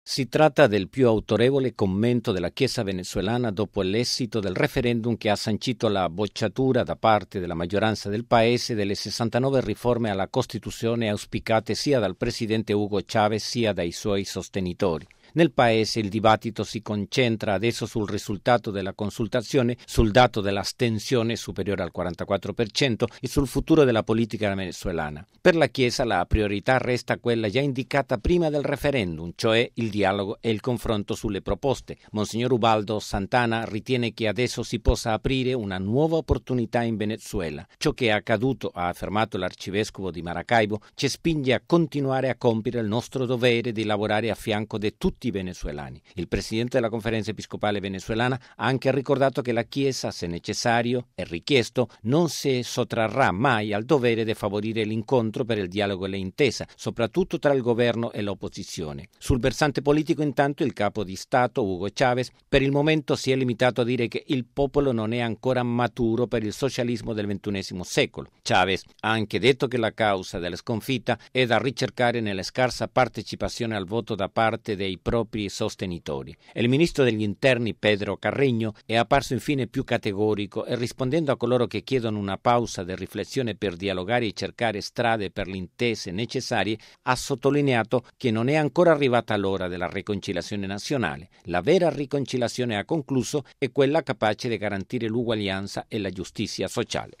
Si tratta del più autorevole commento della Chiesa venezuelana dopo l'esito del referendum che ha sancito la bocciatura da parte della maggioranza del paese delle 69 riforme alla Costituzione auspicate sia dal presidente Hugo Chávez sia dai suoi sostenitori. Nel paese il dibattito si concentra adesso sul risultato della consultazione, sul dato dell'astensione superiore al 44% e sul futuro della politica venezuelana. Per la Chiesa la priorità resta quella già indicata prima del referendum, cioè il dialogo e il confronto sulle proposte. Monsignor Ubaldo Santana ritiene che adesso si possa aprire una nuova opportunità in Venezuela. Ciò che è accaduto, ha affermato l'arcivescovo di Maracaibo, ci spinge a continuare a compiere il nostro dovere di lavorare a fianco di tutti i venezuelani. Il presidente della Conferenza Episcopale venezuelana ha anche ricordato che la Chiesa, se necessario e richiesto, non si sottrarrà mai al dovere di favorire l'incontro per il dialogo e l'intesa, soprattutto tra il governo e l'opposizione. Sul versante politico, intanto, il capo di Stato, Hugo Chávez, per il momento si è limitato a dire che il popolo non è ancora maturo per il socialismo del XXI secolo. Chávez ha anche detto che la causa della sconfitta è da ricercare nella scarsa partecipazione al voto da parte dei propri sostenitori. Il ministro degli interni Pedro Carreño è apparso infine più categorico e rispondendo a coloro che chiedono una pausa di riflessione per dialogare e cercare strade per le intese necessarie, ha sottolineato che non è ancora arrivata l'ora della riconciliazione nazionale. La vera riconciliazione, ha concluso, è quella capace di garantire l'uguaglianza e la giustizia sociale.